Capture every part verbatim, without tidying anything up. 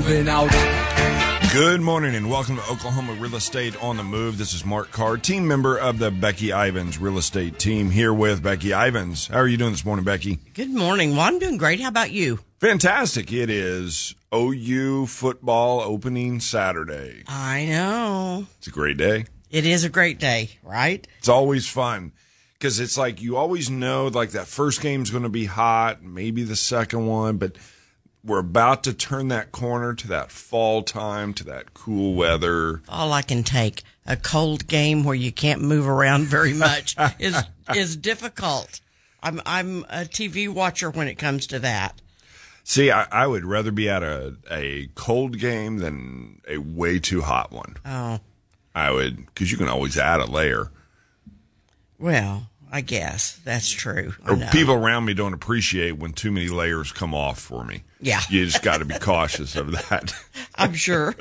moving out. Good morning and welcome to Oklahoma Real Estate on the Move. This is Mark Carr, team member of the Becky Ivins Real Estate team, here with Becky Ivins. How are you doing this morning, Becky? Good morning. Well, I'm doing great. How about you? Fantastic. It is O U football opening Saturday. I know. It's a great day. It is a great day, right? It's always fun because it's like you always know like that first game's going to be hot, maybe the second one, but we're about to turn that corner to that fall time, to that cool weather. All I can take, a cold game where you can't move around very much is is difficult. I'm I'm a T V watcher when it comes to that. See, I, I would rather be at a, a cold game than a way too hot one. Oh. I would, because you can always add a layer. Well, I guess that's true. Or people around me don't appreciate when too many layers come off for me. Yeah. You just got to be cautious of that. I'm sure.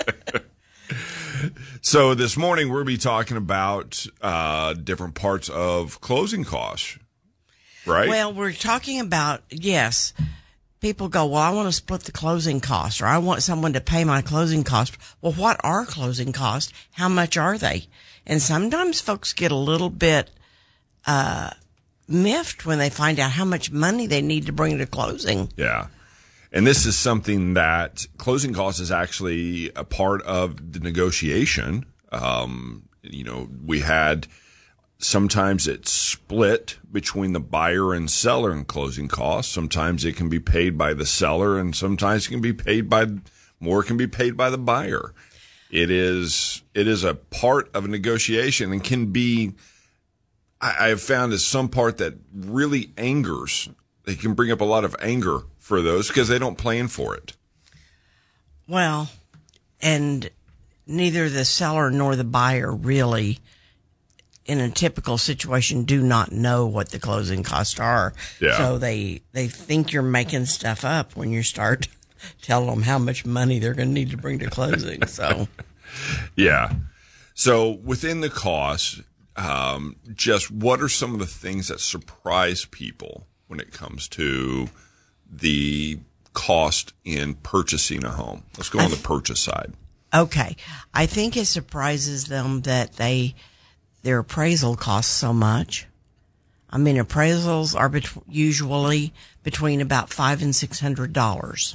So this morning we'll be talking about uh, different parts of closing costs, right? Well, we're talking about, yes, people go, well, I want to split the closing costs, or I want someone to pay my closing costs. Well, what are closing costs? How much are they? And sometimes folks get a little bit uh, miffed when they find out how much money they need to bring to closing. Yeah. And this is something that closing costs is actually a part of the negotiation. Um, you know, we had sometimes it's split between the buyer and seller in closing costs. Sometimes it can be paid by the seller, and sometimes it can be paid by more can be paid by the buyer. It is it is a part of a negotiation and can be. I, I have found is some part that really angers. They can bring up a lot of anger for those because they don't plan for it. Well, and neither the seller nor the buyer really, in a typical situation, do not know what the closing costs are. Yeah. So they, they think you're making stuff up when you start telling them how much money they're going to need to bring to closing. So, yeah. So within the cost, um, just what are some of the things that surprise people when it comes to the cost in purchasing a home? Let's go on the purchase side. Okay. I think it surprises them that they, their appraisal costs so much. I mean, appraisals are bet- usually between about five and six hundred dollars,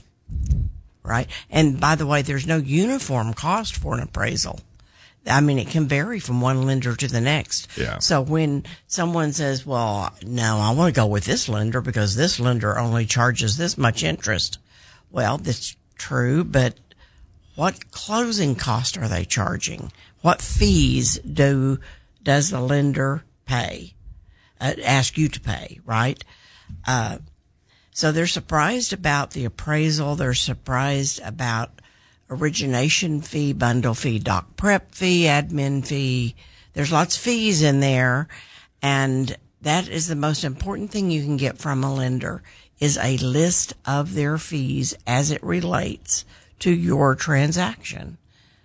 right? And by the way, there's no uniform cost for an appraisal. I mean, it can vary from one lender to the next. Yeah. So when someone says, well, no, I want to go with this lender because this lender only charges this much interest. Well, that's true, but what closing cost are they charging? What fees do, does the lender pay, uh, ask you to pay, right? Uh, so they're surprised about the appraisal. They're surprised about origination fee, bundle fee, doc prep fee, admin fee. There's lots of fees in there. And that is the most important thing you can get from a lender is a list of their fees as it relates to your transaction.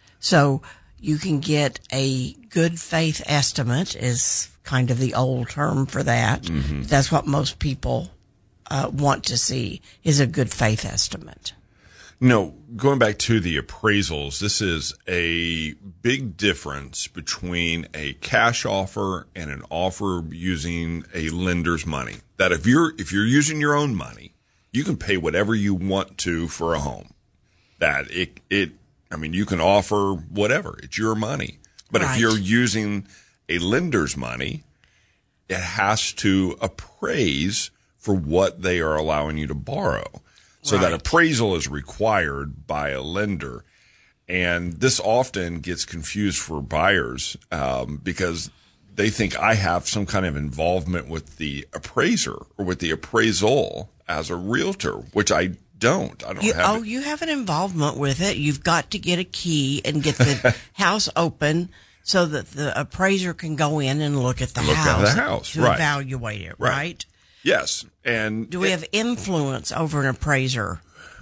So you can get a good faith estimate is kind of the old term for that. Mm-hmm. That's what most people uh, want to see is a good faith estimate. No, going back to the appraisals, this is a big difference between a cash offer and an offer using a lender's money. That if you're if you're using your own money, you can pay whatever you want to for a home. That it it I mean, you can offer whatever. It's your money. But right. If you're using a lender's money, it has to appraise for what they are allowing you to borrow. So right. that appraisal is required by a lender. And this often gets confused for buyers um, because they think I have some kind of involvement with the appraiser or with the appraisal as a realtor, which I don't. I don't you, have Oh, it. you have an involvement with it. You've got to get a key and get the house open so that the appraiser can go in and look at the Look house, at the house, to right. evaluate it, Right. right? Yes. And Do we it, have influence over an appraiser?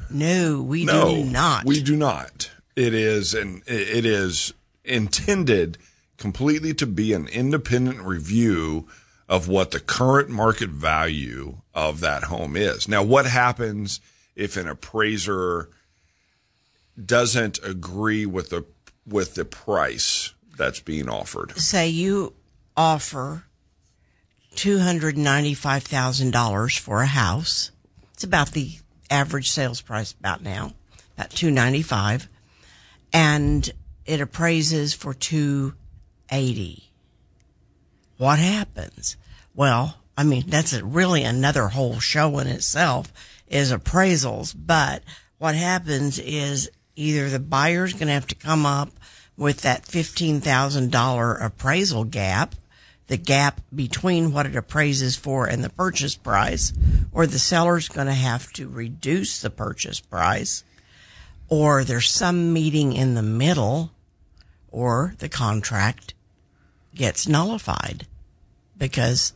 No, we no, do not. we do not. It is and it is intended completely to be an independent review of what the current market value of that home is. Now, what happens if an appraiser doesn't agree with the with the price that's being offered? Say you offer two hundred ninety-five thousand dollars for a house. It's about the average sales price about now, about two hundred ninety-five thousand dollars, and it appraises for two hundred eighty thousand dollars. What happens? Well, I mean, that's a, really another whole show in itself, is appraisals. But what happens is either the buyer's going to have to come up with that fifteen thousand dollars appraisal gap, the gap between what it appraises for and the purchase price, or the seller's going to have to reduce the purchase price, or there's some meeting in the middle, or the contract gets nullified because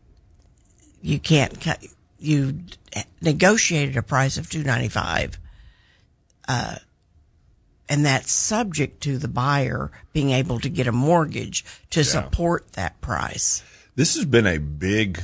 you can't cut, you negotiated a price of two hundred ninety-five thousand dollars, uh, and that's subject to the buyer being able to get a mortgage to yeah. support that price. This has been a big,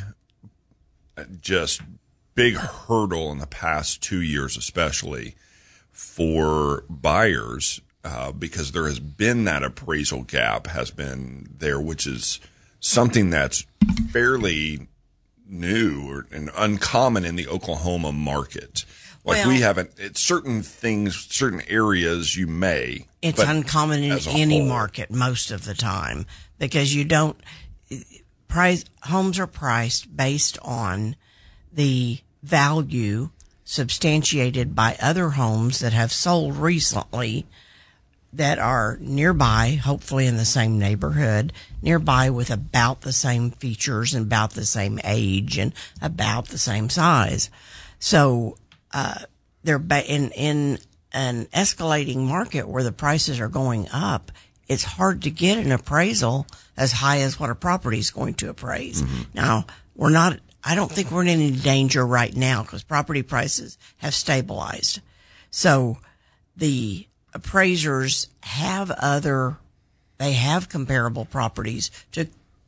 just big hurdle in the past two years, especially for buyers, uh, because there has been that appraisal gap has been there, which is something that's fairly new or, and uncommon in the Oklahoma market. Like well, we haven't, it's certain things, certain areas you may. It's uncommon in any whole. market most of the time because you don't, price, homes are priced based on the value substantiated by other homes that have sold recently that are nearby, hopefully in the same neighborhood, nearby with about the same features and about the same age and about the same size. So, uh, they're ba- in, in an escalating market where the prices are going up. It's hard to get an appraisal as high as what a property is going to appraise. Mm-hmm. Now, we're not, I don't think we're in any danger right now because property prices have stabilized. So the appraisers have other, they have comparable properties to,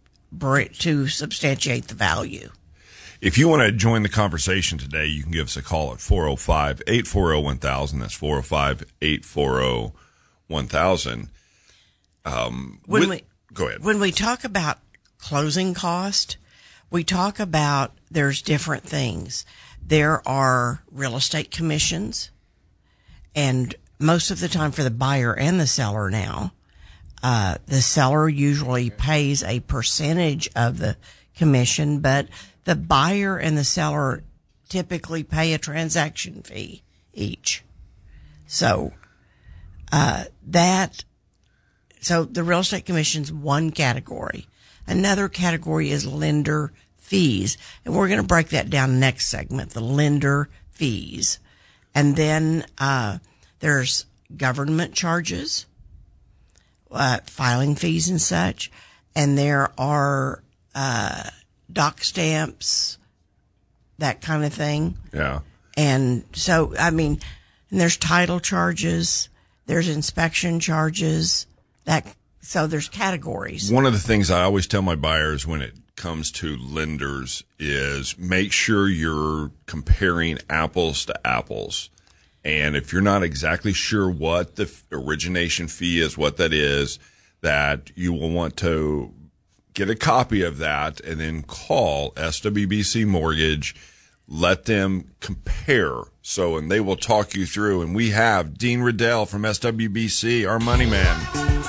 to substantiate the value. If you want to join the conversation today, you can give us a call at four oh five, eight four oh, one thousand. That's four oh five, eight four oh, one thousand. Um, when with, we, go ahead. When we talk about closing cost, we talk about there's different things. There are real estate commissions, and most of the time for the buyer and the seller now, uh, the seller usually pays a percentage of the commission, but the buyer and the seller typically pay a transaction fee each. So, uh, that, so the real estate commission's one category. Another category is lender fees. And we're going to break that down next segment, the lender fees. And then, uh, there's government charges, uh, filing fees and such. And there are, uh, doc stamps, that kind of thing. Yeah. And so, I mean, and there's title charges, there's inspection charges, that, so there's categories. One of the things I always tell my buyers when it comes to lenders is make sure you're comparing apples to apples. And if you're not exactly sure what the origination fee is, what that is, that you will want to get a copy of that and then call S W B C Mortgage. Let them compare. So, and they will talk you through. And we have Dean Riddell from S W B C, our money man.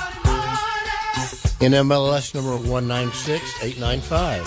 N M L S number one nine six eight nine five.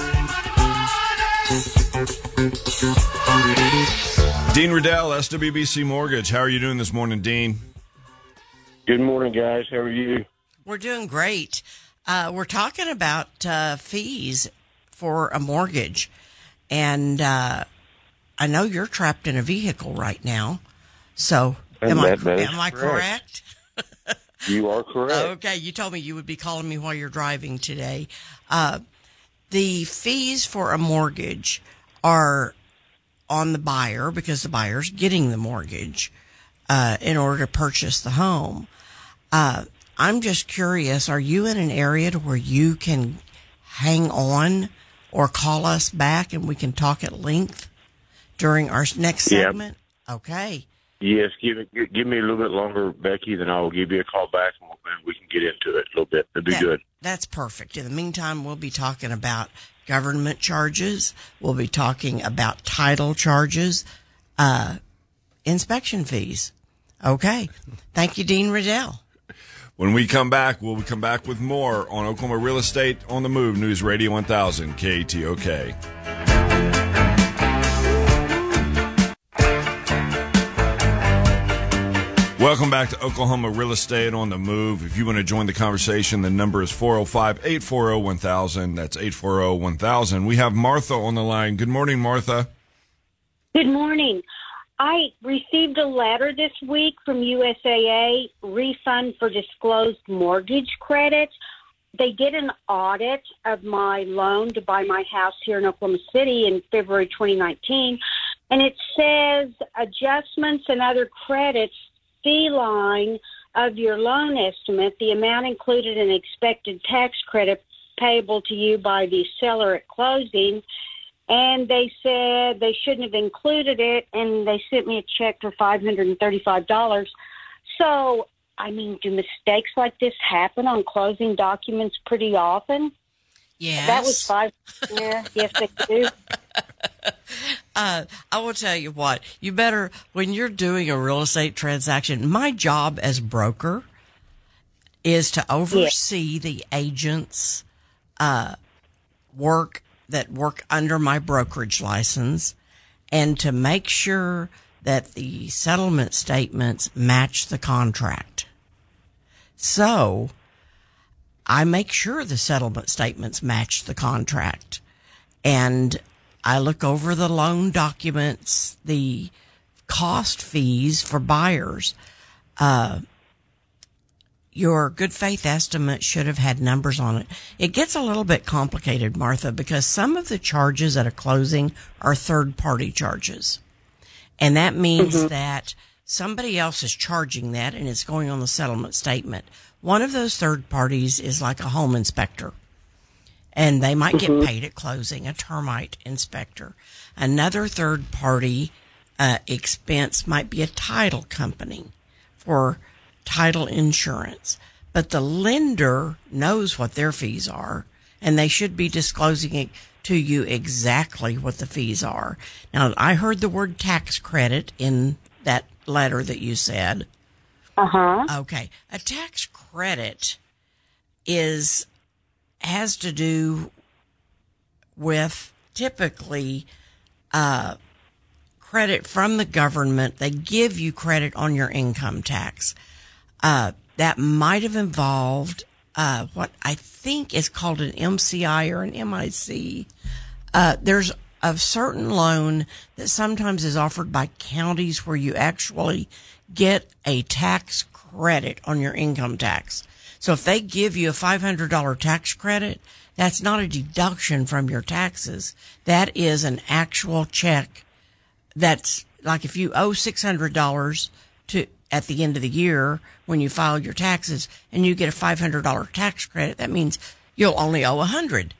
Dean Riddell, S W B C Mortgage. How are you doing this morning, Dean? Good morning, guys. How are you? We're doing great. Uh, we're talking about uh, fees for a mortgage, and uh, I know you're trapped in a vehicle right now. So, am I that, that am I correct? correct? You are correct. Okay, you told me you would be calling me while you're driving today. Uh, the fees for a mortgage are on the buyer because the buyer's getting the mortgage uh, in order to purchase the home. Uh, I'm just curious, are you in an area to where you can hang on or call us back and we can talk at length during our next segment? Yep. Okay. Yes, give me give me a little bit longer, Becky, then I will give you a call back and we can get into it a little bit. That'd be that, good. That's perfect. In the meantime, we'll be talking about government charges. We'll be talking about title charges, uh, inspection fees. Okay. Thank you, Dean Riddell. When we come back, we'll come back with more on Oklahoma Real Estate on the Move, News Radio one thousand, K A T O K. Welcome back to Oklahoma Real Estate on the Move. If you want to join the conversation, the number is four oh five, eight four oh, one thousand. That's eight four oh, one thousand. We have Martha on the line. Good morning, Martha. Good morning. I received a letter this week from U S A A, refund for disclosed mortgage credits. They did an audit of my loan to buy my house here in Oklahoma City in February twenty nineteen, and it says adjustments and other credits fee line of your loan estimate, the amount included in expected tax credit payable to you by the seller at closing. And they said they shouldn't have included it, and they sent me a check for five hundred thirty-five dollars. So, I mean, do mistakes like this happen on closing documents pretty often? Yes. That was five. Yeah, yes, they do. Uh, I will tell you what, you better, when you're doing a real estate transaction, my job as broker is to oversee yeah. the agents, uh, work that work under my brokerage license and to make sure that the settlement statements match the contract. So I make sure the settlement statements match the contract, and I look over the loan documents, the cost fees for buyers. Uh, your good faith estimate should have had numbers on it. It gets a little bit complicated, Martha, because some of the charges at a closing are third party charges. And that means mm-hmm. that somebody else is charging that and it's going on the settlement statement. One of those third parties is like a home inspector. And they might mm-hmm. get paid at closing, a termite inspector. Another third party uh, expense might be a title company for title insurance. But the lender knows what their fees are, and they should be disclosing it to you exactly what the fees are. Now, I heard the word tax credit in that letter that you said. Uh-huh. Okay. A tax credit is... has to do with typically uh, credit from the government. They give you credit on your income tax. Uh, that might have involved uh, what I think is called an M C I or an M I C. Uh, there's a certain loan that sometimes is offered by counties where you actually get a tax credit on your income tax. So if they give you a five hundred dollars tax credit, that's not a deduction from your taxes. That is an actual check. That's like if you owe six hundred dollars to at the end of the year when you file your taxes and you get a five hundred dollars tax credit, that means you'll only owe one hundred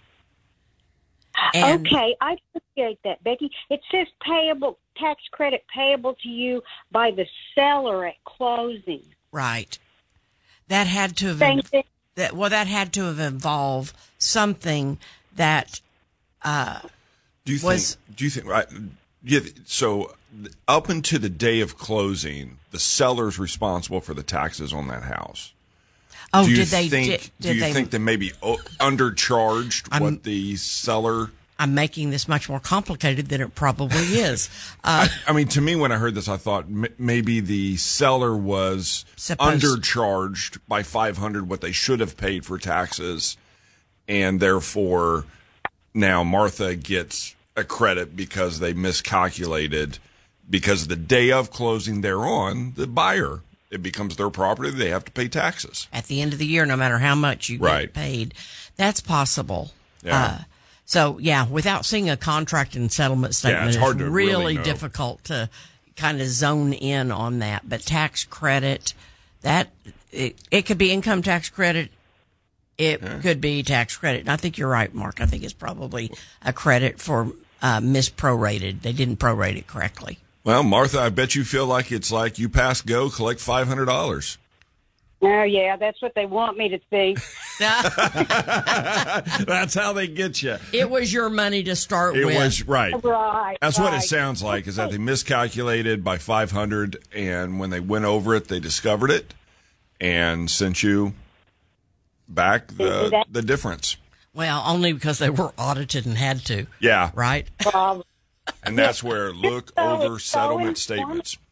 dollars. And okay, I appreciate that, Becky. It says payable tax credit payable to you by the seller at closing. Right. That had to have that well. That had to have involved something that uh, do you was. Think, do you think right? Yeah. So up until the day of closing, the seller's responsible for the taxes on that house. Oh, do you did they? Think, Did, did do you they, think they maybe undercharged I'm, what the seller? I'm making this much more complicated than it probably is. Uh, I, I mean, to me, when I heard this, I thought m- maybe the seller was supposed- undercharged by five hundred dollars what they should have paid for taxes, and therefore now Martha gets a credit because they miscalculated. Because the day of closing thereon, the buyer, it becomes their property. They have to pay taxes at the end of the year, no matter how much you right. get paid. That's possible. Yeah. Uh, So, yeah, without seeing a contract and settlement statement, yeah, it's, hard it's to really, really know. difficult to kind of zone in on that. But tax credit, that it, it could be income tax credit. It yeah. could be tax credit. And I think you're right, Mark. I think it's probably a credit for uh, misprorated. They didn't prorate it correctly. Well, Martha, I bet you feel like it's like you pass go, collect five hundred dollars. Oh, yeah, that's what they want me to think. That's how they get you. It was your money to start It with. was, right. Right. That's what it right. sounds like, is that they miscalculated by five hundred, and when they went over it, they discovered it and sent you back the, the difference. Well, only because they were audited and had to. Yeah. Right? Um, And that's where look so- over it's so settlement informative. statements.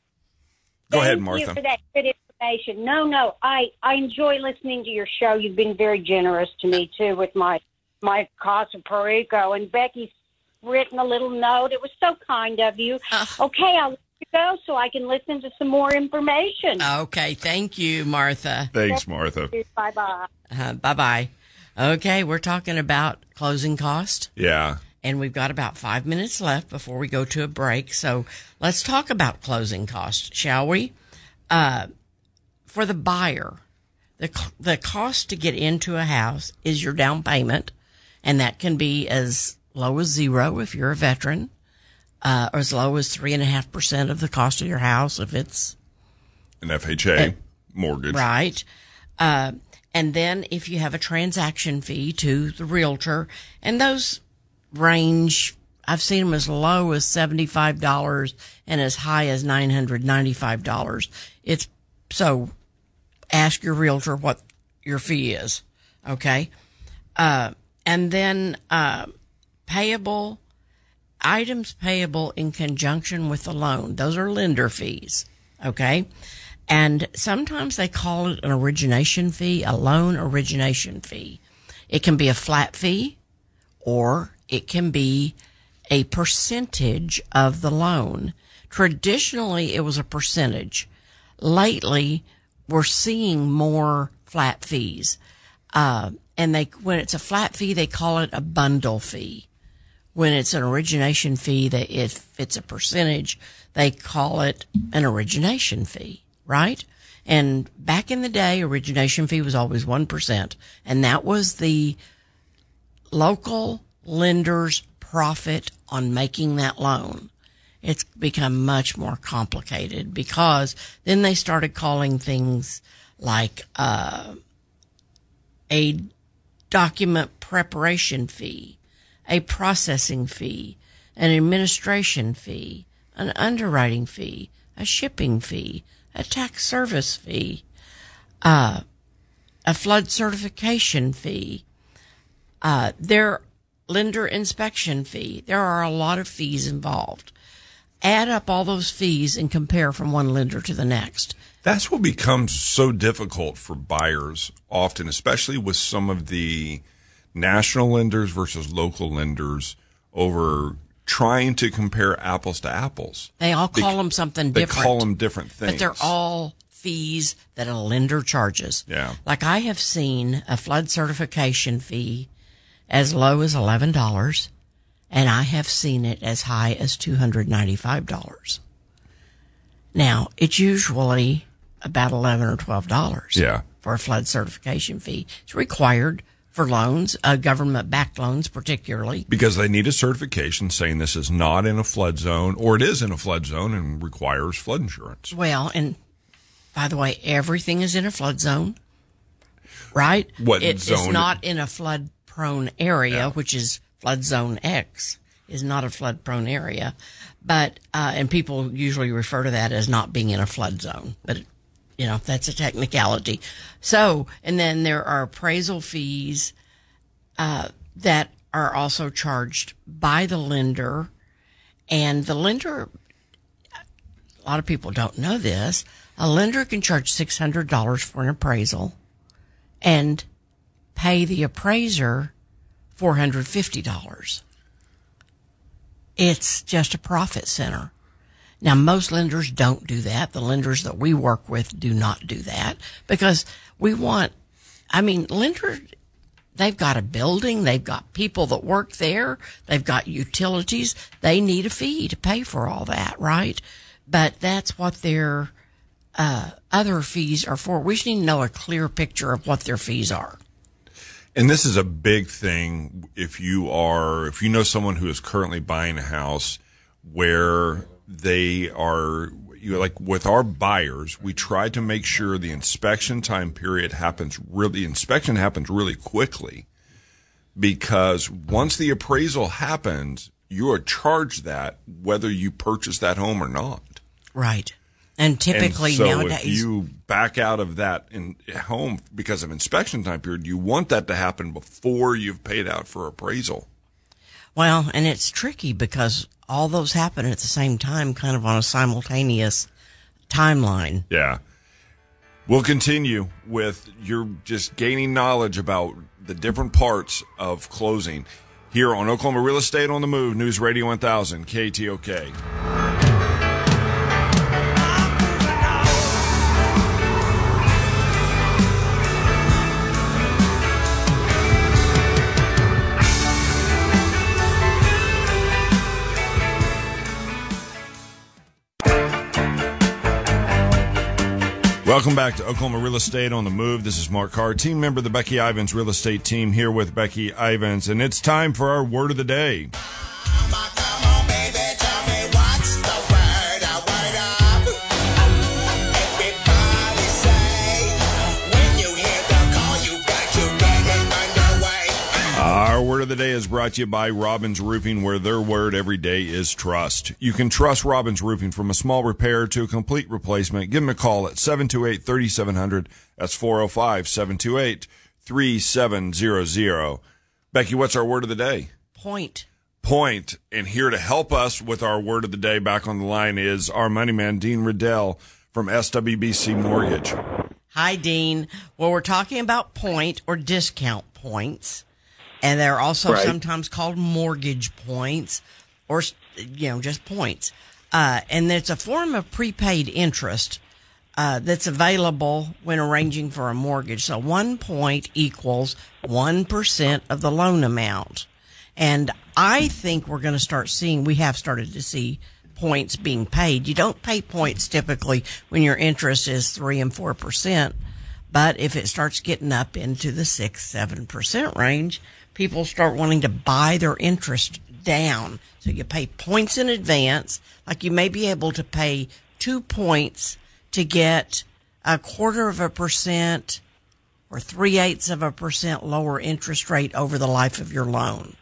Go ahead, Thank Martha. you for that good information. No, no, I, I enjoy listening to your show. You've been very generous to me, too, with my, my Casa Perico. And Becky's written a little note. It was so kind of you. Uh. Okay, I'll let you go so I can listen to some more information. Okay. Thank you, Martha. Thanks, Martha. Bye-bye. Uh, bye-bye. Okay, we're talking about closing cost, Yeah. and we've got about five minutes left before we go to a break. So let's talk about closing costs, shall we? Uh, for the buyer, the the cost to get into a house is your down payment, and that can be as low as zero if you're a veteran, uh, or as low as three and a half percent of the cost of your house if it's An F H A mortgage. right. Uh, and then if you have a transaction fee to the realtor, and those range, I've seen them as low as seventy-five dollars and as high as nine hundred ninety-five dollars. It's so ask your realtor what your fee is. Okay. Uh, and then, uh, payable items payable in conjunction with the loan. Those are lender fees. Okay. And sometimes they call it an origination fee, a loan origination fee. It can be a flat fee, or it can be a percentage of the loan. Traditionally, it was a percentage. Lately, we're seeing more flat fees. Uh, and they, when it's a flat fee, they call it a bundle fee. When it's an origination fee, they, if it's a percentage, they call it an origination fee. Right? And back in the day, origination fee was always one percent. And that was the local lender's profit on making that loan. It's become much more complicated because then they started calling things like uh, a document preparation fee, a processing fee, an administration fee, an underwriting fee, a shipping fee, a tax service fee, uh, a flood certification fee, uh, their lender inspection fee. There are a lot of fees involved. Add up all those fees and compare from one lender to the next. That's what becomes so difficult for buyers often, especially with some of the national lenders versus local lenders over trying to compare apples to apples. They all call They- them something They different. call them different things. But they're all fees that a lender charges. Yeah. Like I have seen a flood certification fee as low as eleven dollars, and I have seen it as high as two hundred ninety-five dollars. Now, it's usually about eleven or twelve dollars Yeah. for a flood certification fee. It's required for loans, uh, government-backed loans particularly. Because they need a certification saying this is not in a flood zone, or it is in a flood zone and requires flood insurance. Well, and by the way, everything is in a flood zone, right? What it, zone? It's not in a flood-prone area, Yeah. which is flood zone X, is not a flood-prone area. But, uh, and people usually refer to that as not being in a flood zone. But, you know, that's a technicality. So, and then there are appraisal fees uh, that are also charged by the lender. And the lender, a lot of people don't know this, a lender can charge six hundred dollars for an appraisal and pay the appraiser four hundred fifty dollars. It's just a profit center. Now, most lenders don't do that. The lenders that we work with do not do that because we want, I mean, lenders, they've got a building, they've got people that work there, they've got utilities, they need a fee to pay for all that, right? But that's what their uh, other fees are for. We just need to know a clear picture of what their fees are. And this is a big thing if you are, if you know someone who is currently buying a house where they are, you know, like with our buyers, we try to make sure the inspection time period happens really, inspection happens really quickly, because once the appraisal happens, you are charged that whether you purchase that home or not. Right. And typically and so nowadays, if you back out of that in home because of inspection time period, you want that to happen before you've paid out for appraisal. well, and it's tricky because all those happen at the same time, kind of on a simultaneous timeline. Yeah. We'll continue with your just gaining knowledge about the different parts of closing here on Oklahoma Real Estate on the Move, News Radio one thousand, K T O K. Welcome back to Oklahoma Real Estate on the Move. This is Mark Carr, team member of the Becky Ivins Real Estate Team, here with Becky Ivins, and it's time for our word of the day. Our word of the day is brought to you by Robbins Roofing, where their word every day is trust. You can trust Robbins Roofing from a small repair to a complete replacement. Give them a call at seven two eight, three seven zero zero. That's four oh five, seven two eight, three seven zero zero. Becky, what's our word of the day? Point. Point. And here to help us with our word of the day back on the line is our money man, Dean Riddell from S W B C Mortgage. Hi, Dean. Well, we're talking about point or discount points. And they're also right. sometimes called mortgage points or, you know, just points. Uh, and it's a form of prepaid interest uh, that's available when arranging for a mortgage. So one point equals one percent of the loan amount. And I think we're going to start seeing, we have started to see points being paid. You don't pay points typically when your interest is three and four percent. But if it starts getting up into the six, seven percent range, people start wanting to buy their interest down. So you pay points in advance, like you may be able to pay two points to get a quarter of a percent or three-eighths of a percent lower interest rate over the life of your loan.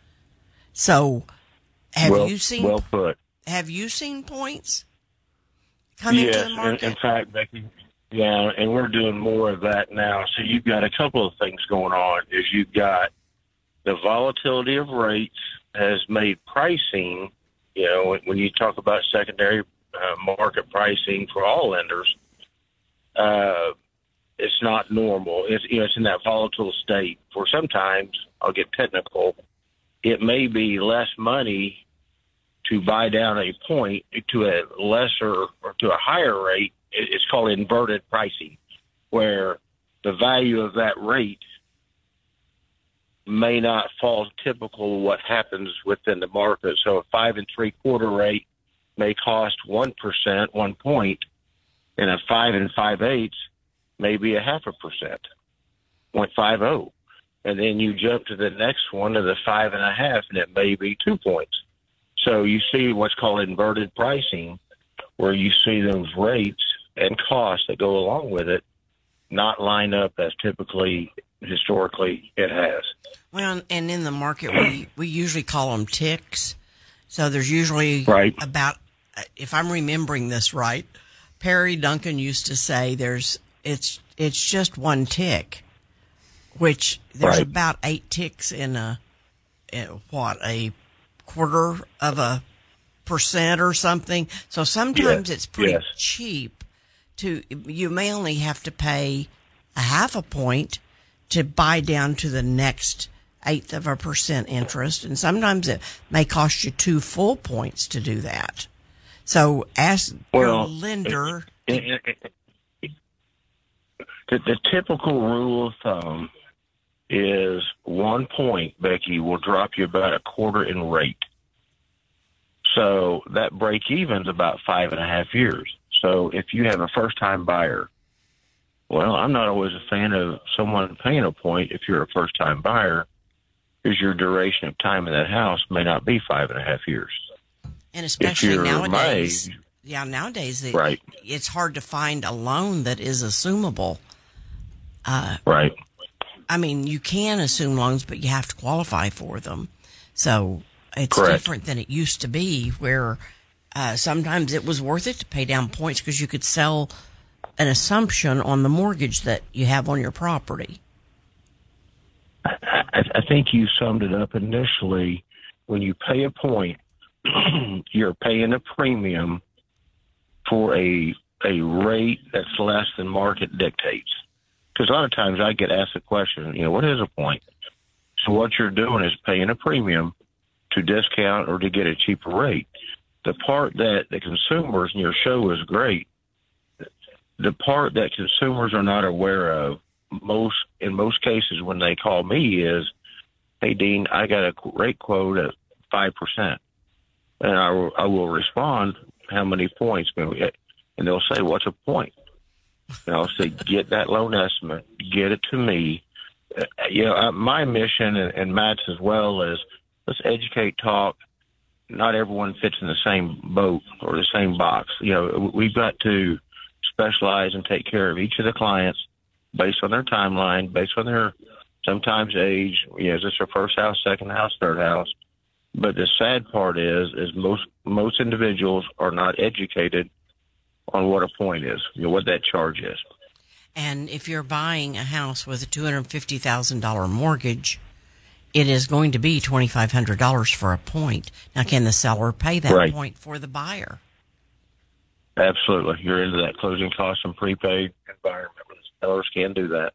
So have well, you seen well put. Have you seen points come yes, into the market? In, in fact, Becky, yeah, and we're doing more of that now. So you've got a couple of things going on. Is you've got the volatility of rates has made pricing, you know, when you talk about secondary uh, market pricing for all lenders, uh, it's not normal. It's, you know, it's in that volatile state. For sometimes, I'll get technical, it may be less money to buy down a point to a lesser or to a higher rate. It's called inverted pricing, where the value of that rate may not fall typical of what happens within the market. So a five and three quarter rate may cost one percent, one point, and a five and five eighths may be a half a percent, point five oh. And then you jump to the next one to the five and a half, and it may be two points. So you see what's called inverted pricing, where you see those rates and costs that go along with it not line up as typically, historically, it has. Well, and in the market, we, we usually call them ticks. So there's usually right. about, if I'm remembering this right, Perry Duncan used to say there's it's it's just one tick, which there's right. about eight ticks in a, in what, a quarter of a percent or something. So sometimes yes. it's pretty yes. cheap to, you may only have to pay a half a point to buy down to the next eighth of a percent interest. And sometimes it may cost you two full points to do that. So ask well, your lender. It, it, it, it, the, the typical rule of thumb is one point, Becky, will drop you about a quarter in rate. So that break even's about five and a half years. So if you have a first time buyer, well, I'm not always a fan of someone paying a point if you're a first time buyer, because your duration of time in that house may not be five and a half years. And especially if you're nowadays, my age, yeah, nowadays it, right. it's hard to find a loan that is assumable. Uh, right. I mean, you can assume loans, but you have to qualify for them. So it's Correct. different than it used to be, where uh, sometimes it was worth it to pay down points because you could sell an assumption on the mortgage that you have on your property. I, I think you summed it up initially. When you pay a point, you're paying a premium for a a rate that's less than market dictates. Because a lot of times I get asked the question, you know, what is a point? So what you're doing is paying a premium to discount or to get a cheaper rate. The part that the consumers, and your show is great, the part that consumers are not aware of most in most cases when they call me is, hey, Dean, I got a rate quote at five percent. And I, I will respond, how many points can we get? And they'll say, what's a point? And I'll say, get that loan estimate, get it to me. Uh, you know, uh, my mission, and, and Matt's as well, is let's educate, talk. Not everyone fits in the same boat or the same box. You know, we've got to specialize and take care of each of the clients based on their timeline, based on their sometimes age. You know, is this their first house, second house, third house? But the sad part is, is most most individuals are not educated on what a point is, you know, what that charge is. And if you're buying a house with a two hundred fifty thousand dollars mortgage, it is going to be twenty-five hundred dollars for a point. Now, can the seller pay that right. point for the buyer? Absolutely. You're into that closing costs and prepaid environment. Sellers can do that.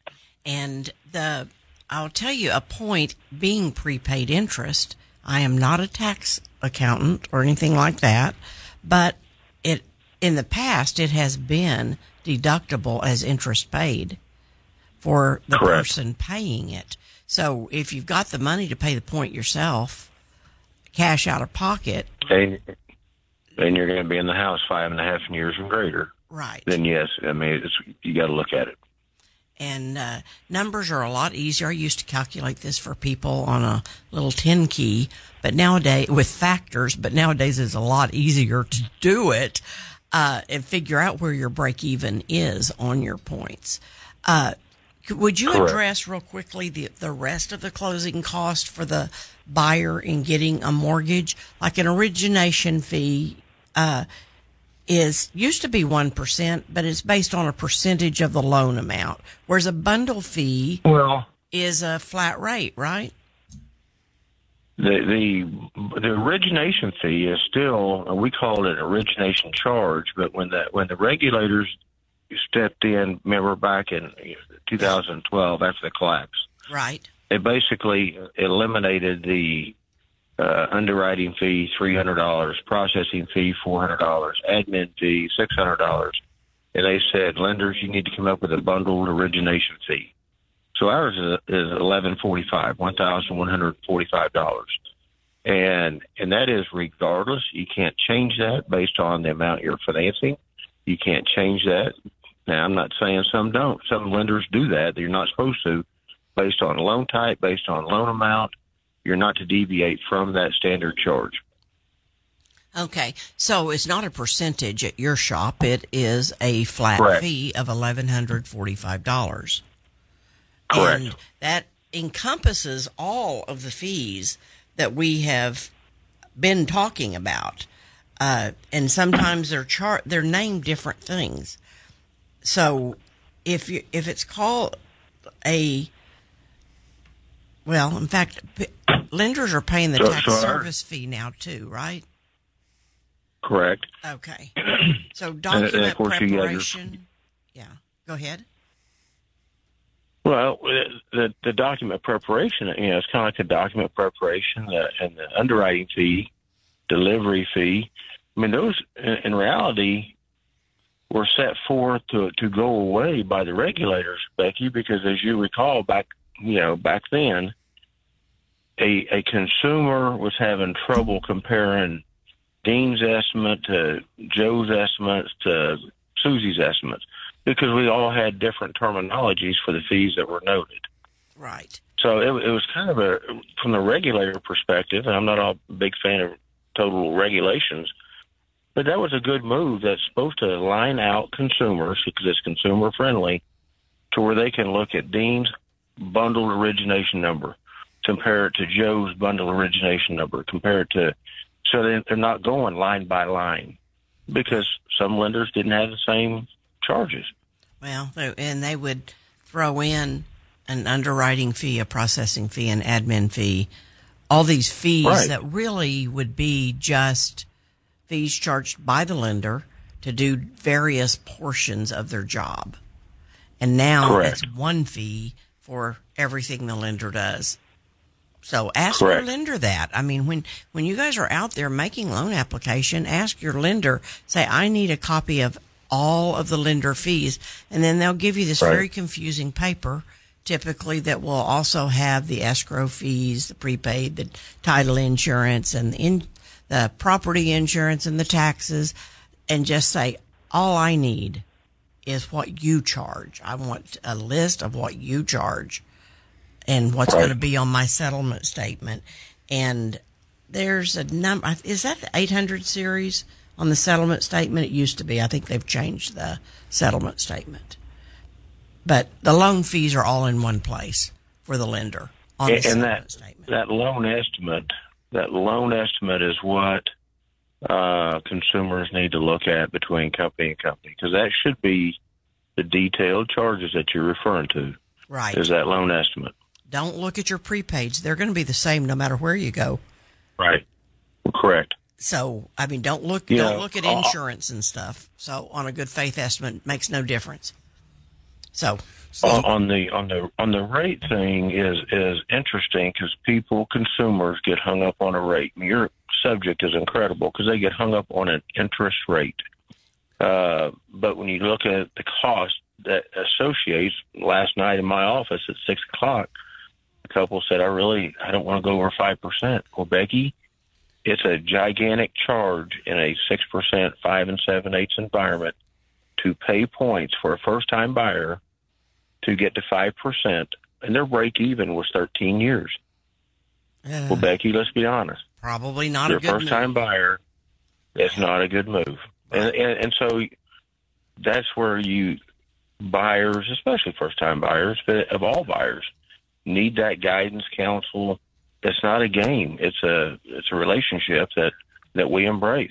And the I'll tell you, a point being prepaid interest, I am not a tax accountant or anything like that, but it in the past it has been deductible as interest paid for the Correct. person paying it. So if you've got the money to pay the point yourself, cash out of pocket, and, and you're going to be in the house five and a half years and greater, right? Then yes, I mean it's, you got to look at it. And uh, numbers are a lot easier. I used to calculate this for people on a little ten key, but nowadays with factors. But nowadays it's a lot easier to do it uh, and figure out where your break even is on your points. Uh, would you Correct. address real quickly the the rest of the closing cost for the buyer in getting a mortgage, like an origination fee? Uh, is used to be one percent, but it's based on a percentage of the loan amount, whereas a bundle fee well, is a flat rate, right? The, the the origination fee is still, we call it an origination charge, but when the, when the regulators stepped in, remember back in two thousand twelve after the collapse, right? They basically eliminated the Uh, underwriting fee, three hundred dollars, processing fee, four hundred dollars, admin fee, six hundred dollars. And they said, lenders, you need to come up with a bundled origination fee. So ours is, is eleven forty-five, one thousand one hundred forty-five dollars. And, and that is regardless. You can't change that based on the amount you're financing. You can't change that. Now, I'm not saying some don't. Some lenders do that. You're not supposed to, based on loan type, based on loan amount. You're not to deviate from that standard charge. Okay, so it's not a percentage at your shop. It is a flat Correct. fee of eleven forty-five dollars. Correct. And that encompasses all of the fees that we have been talking about. Uh, and sometimes they're char- they're named different things. So if you, if it's called a Well, in fact, p- lenders are paying the So- tax so our- service fee now too, right? Correct. Okay. So and document of course you got your- preparation. Yeah. Go ahead. Well, the the document preparation, you know, it's kind of like the document preparation the, and the underwriting fee, delivery fee. I mean, those in, in reality were set forth to to go away by the regulators, Becky, because as you recall, back you know back then, a a consumer was having trouble comparing Dean's estimate to Joe's estimates to Susie's estimates, because we all had different terminologies for the fees that were noted. Right. So it, it was kind of a, from the regulator perspective, and I'm not a big fan of total regulations. But that was a good move that's supposed to line out consumers, because it's consumer friendly, to where they can look at Dean's bundled origination number, compare it to Joe's bundled origination number, compare it to, so they, they're not going line by line, because some lenders didn't have the same charges. Well, and they would throw in an underwriting fee, a processing fee, an admin fee, all these fees right. that really would be just fees charged by the lender to do various portions of their job. And now Correct. it's one fee for everything the lender does. So ask Correct. your lender that. I mean, when, when you guys are out there making loan application, ask your lender, say, I need a copy of all of the lender fees. And then they'll give you this right. very confusing paper, typically that will also have the escrow fees, the prepaid, the title insurance, and the, in, the property insurance and the taxes, and just say, all I need is what you charge. I want a list of what you charge and what's right. going to be on my settlement statement. And there's a number, is that the eight hundred series on the settlement statement? It used to be. I think they've changed the settlement statement. But the loan fees are all in one place for the lender on the and, settlement and that, statement. that loan estimate, that loan estimate is what uh, consumers need to look at between company and company, because that should be the detailed charges that you're referring to. Right. Is that loan estimate. Don't look at your prepaids. They're going to be the same no matter where you go. Right. Correct. So, I mean, don't look, You don't know, look at uh, insurance and stuff. So on a good faith estimate makes no difference. So, on, on the on the on the rate thing is is interesting, because people, consumers, get hung up on a rate. Your subject is incredible, because they get hung up on an interest rate. Uh, but when you look at the cost that associates, last night in my office at six o'clock, a couple said, "I really I don't want to go over five percent." Well, Becky, it's a gigantic charge in a six percent, five and seven eighths environment to pay points for a first time buyer to get to five percent, and their break even was thirteen years. uh, Well, Becky, let's be honest. probably not Your a good first time move. buyer, it's not a good move. And, and, and so that's where you buyers, especially first time buyers, but of all buyers, need that guidance, counsel. It's not a game. It's a, it's a relationship that, that we embrace.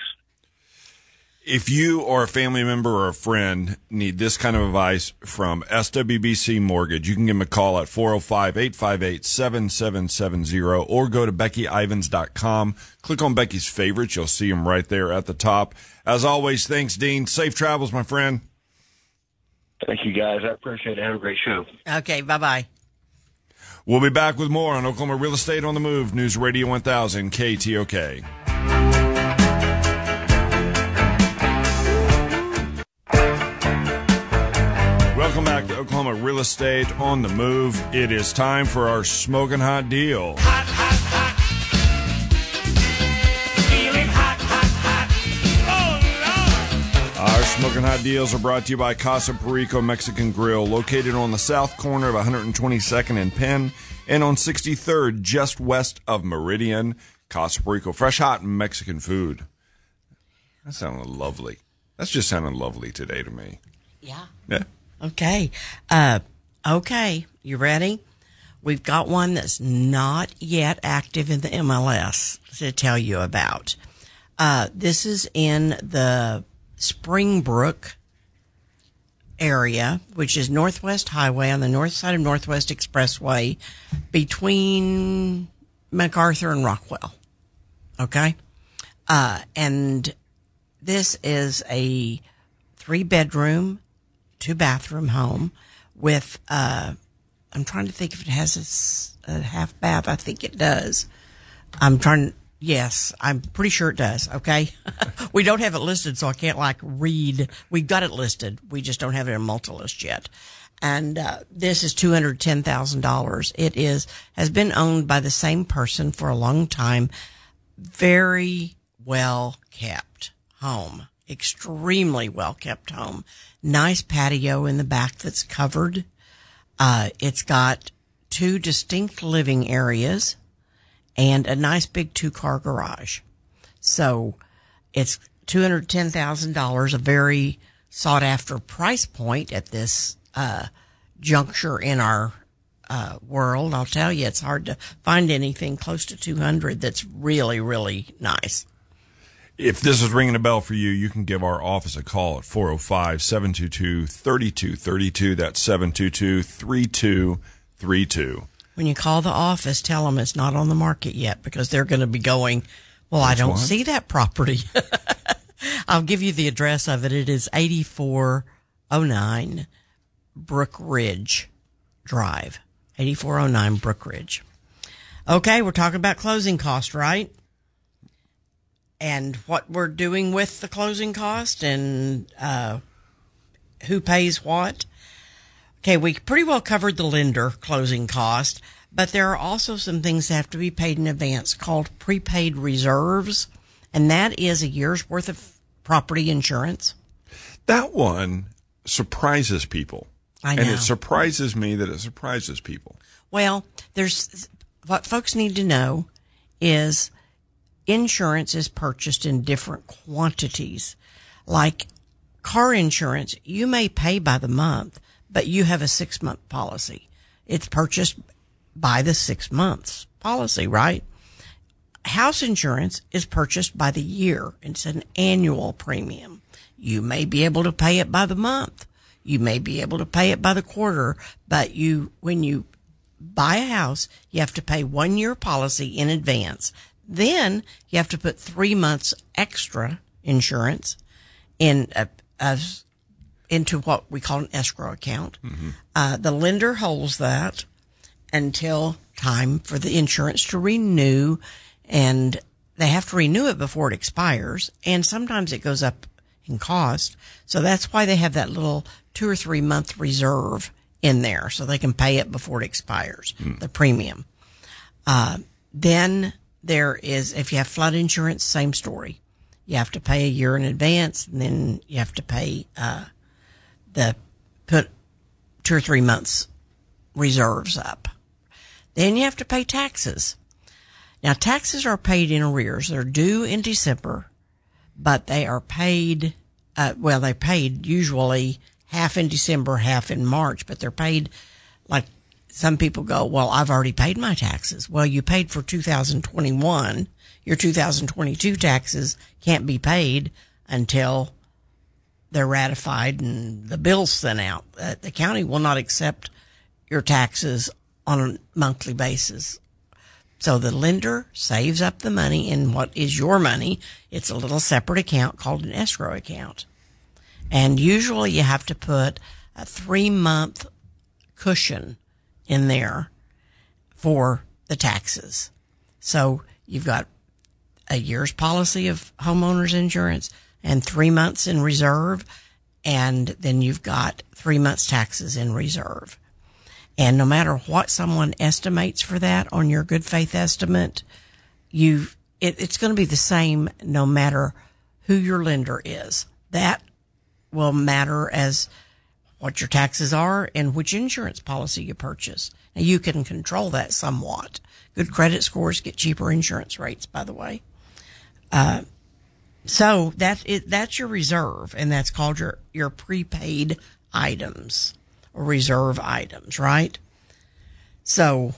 If you or a family member or a friend need this kind of advice from S W B C Mortgage, you can give them a call at four oh five, eight five eight, seven seven seven zero or go to Becky Ivins dot com. Click on Becky's favorites. You'll see them right there at the top. As always, thanks, Dean. Safe travels, my friend. Thank you, guys. I appreciate it. Have a great show. Okay, bye-bye. We'll be back with more on Oklahoma Real Estate on the Move, News Radio one thousand, K T O K. Welcome back to Oklahoma Real Estate on the Move. It is time for our Smoking Hot Deal. Hot, hot, hot. Feeling hot, hot, hot. Oh, Lord. Our Smoking Hot Deals are brought to you by Casa Perico Mexican Grill, located on the south corner of one hundred twenty-second and Penn and on sixty-third, just west of Meridian. Casa Perico, fresh, hot Mexican food. That sounded lovely. That's just sounding lovely today to me. Yeah. Yeah. Okay. Uh, okay. You ready? We've got one that's not yet active in the M L S to tell you about. Uh, this is in the Springbrook area, which is Northwest Highway on the north side of Northwest Expressway between MacArthur and Rockwell. Okay. Uh, and this is a three bedroom, two bathroom home with, uh, I'm trying to think if it has a, s- a half bath. I think it does. I'm trying, yes, I'm pretty sure it does. Okay. We don't have it listed, so I can't like read. We've got it listed. We just don't have it in multi-list yet. And, uh, this is two hundred ten thousand dollars. It is, has been owned by the same person for a long time. Very well kept home. Extremely well kept home. Nice patio in the back that's covered. Uh, it's got two distinct living areas and a nice big two car garage. So it's two hundred ten thousand dollars, a very sought after price point at this, uh, juncture in our, uh, world. I'll tell you, it's hard to find anything close to two hundred that's really, really nice. If this is ringing a bell for you, you can give our office a call at four oh five, seven two two, three two three two. That's seven two two, three two three two. When you call the office, tell them it's not on the market yet, because they're going to be going, well, Which I don't one? see that property. I'll give you the address of it. It is eighty-four oh nine Brook Ridge Drive. eighty-four oh nine Brook Ridge. Okay, we're talking about closing cost, right? And what we're doing with the closing cost and uh, who pays what. Okay, we pretty well covered the lender closing cost, but there are also some things that have to be paid in advance called prepaid reserves, and that is a year's worth of property insurance. That one surprises people. I know. And it surprises me that it surprises people. Well, there's what folks need to know is insurance is purchased in different quantities. Like car insurance, you may pay by the month, but you have a six-month policy. It's purchased by the six months policy, right? House insurance is purchased by the year. It's an annual premium. You may be able to pay it by the month. You may be able to pay it by the quarter, but you, when you buy a house, you have to pay one year policy in advance. Then you have to put three months extra insurance in a, a, into what we call an escrow account. Mm-hmm. Uh, the lender holds that until time for the insurance to renew, and they have to renew it before it expires. And sometimes it goes up in cost. So that's why they have that little two or three month reserve in there so they can pay it before it expires, mm. the premium. Uh, then there is, if you have flood insurance, same story. You have to pay a year in advance, and then you have to pay, uh, the, put two or three months reserves up. Then you have to pay taxes. Now, taxes are paid in arrears. They're due in December, but they are paid, uh, well, they're paid usually half in December, half in March, but they're paid like some people go, well, I've already paid my taxes. Well, you paid for two thousand twenty-one. Your two thousand twenty-two taxes can't be paid until they're ratified and the bill's sent out. Uh, the county will not accept your taxes on a monthly basis. So the lender saves up the money in what is your money. It's a little separate account called an escrow account. And usually you have to put a three month cushion in there for the taxes. So you've got a year's policy of homeowners insurance and three months in reserve. And then you've got three months taxes in reserve. And no matter what someone estimates for that on your good faith estimate, you it, it's going to be the same no matter who your lender is. That will matter as what your taxes are and which insurance policy you purchase. Now, you can control that somewhat. Good credit scores get cheaper insurance rates, by the way. Uh, so that it, that's your reserve, and that's called your, your prepaid items or reserve items, right? So,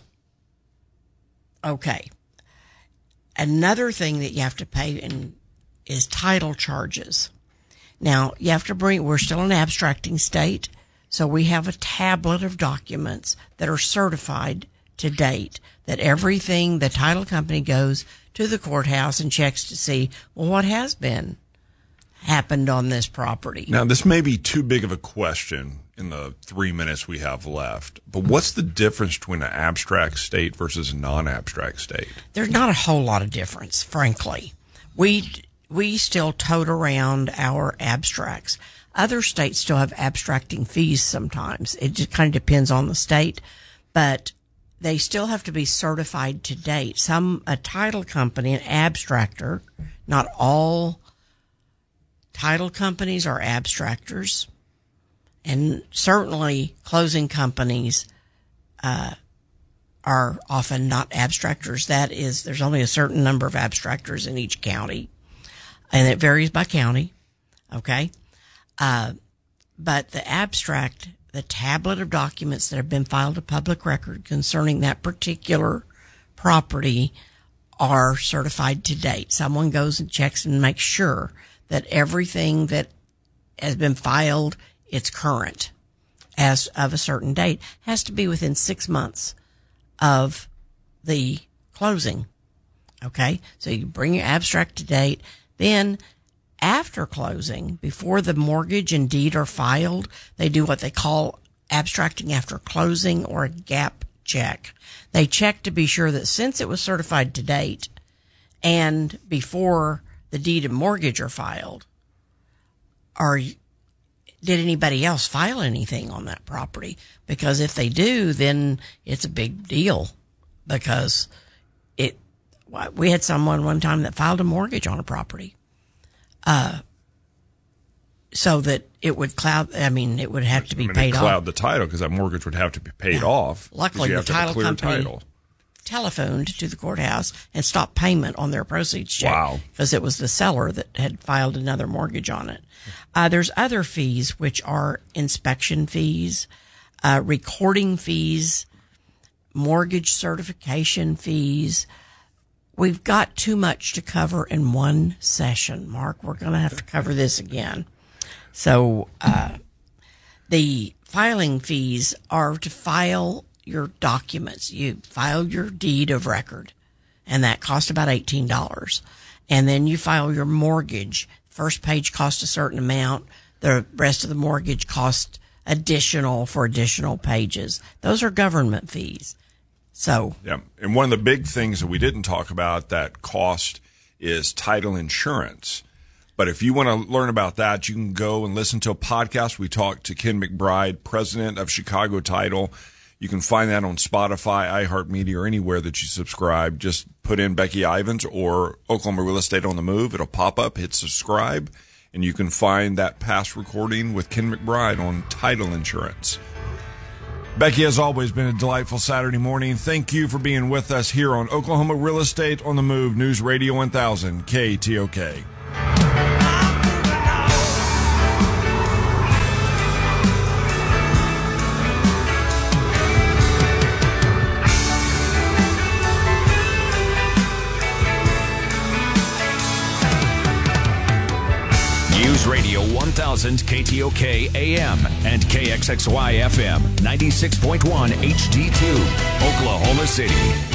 okay. Another thing that you have to pay in is title charges. Now, you have to bring, we're still in an abstracting state, so we have a tablet of documents that are certified to date, that everything, the title company goes to the courthouse and checks to see, well, what has been happened on this property. Now, this may be too big of a question in the three minutes we have left, but what's the difference between an abstract state versus a non-abstract state? There's not a whole lot of difference, frankly. We we still tote around our abstracts. Other states still have abstracting fees sometimes. It just kind of depends on the state, but they still have to be certified to date. Some, a title company, an abstractor, not all title companies are abstractors, and certainly closing companies, uh, are often not abstractors. That is, there's only a certain number of abstractors in each county. and it varies by county. Okay. Uh, but the abstract, the tablet of documents that have been filed to public record concerning that particular property are certified to date. Someone goes and checks and makes sure that everything that has been filed, it's current as of a certain date. Has to be within six months of the closing. Okay. So you bring your abstract to date. Then after closing, before the mortgage and deed are filed, they do what they call abstracting after closing or a gap check. They check to be sure that since it was certified to date and before the deed and mortgage are filed, are did anybody else file anything on that property? Because if they do, then it's a big deal, because it, we had someone one time that filed a mortgage on a property, uh, so that it would cloud, I mean, it would have to be I mean, paid cloud off. the title, because that mortgage would have to be paid off. 'cause Luckily, you the have to have a title clear company title. telephoned to the courthouse and stopped payment on their proceeds check. Wow. Because it was the seller that had filed another mortgage on it. Uh, there's other fees, which are inspection fees, uh, recording fees, mortgage certification fees. We've got too much to cover in one session, Mark. We're going to have to cover this again. So, uh, the filing fees are to file your documents. You file your deed of record, and that costs about eighteen dollars. And then you file your mortgage. First page costs a certain amount. The rest of the mortgage costs additional for additional pages. Those are government fees. So, Yeah. And one of the big things that we didn't talk about that cost is title insurance. But if you want to learn about that, you can go and listen to a podcast. We talked to Ken McBride, president of Chicago Title. You can find that on Spotify, iHeartMedia, or anywhere that you subscribe. Just put in Becky Ivins or Oklahoma Real Estate on the Move. It'll pop up, hit subscribe, and you can find that past recording with Ken McBride on title insurance. Becky, has always been a delightful Saturday morning. Thank you for being with us here on Oklahoma Real Estate on the Move, News Radio one thousand, K T O K. News Radio one thousand K T O K A M and K X X Y F M ninety-six point one H D two, Oklahoma City.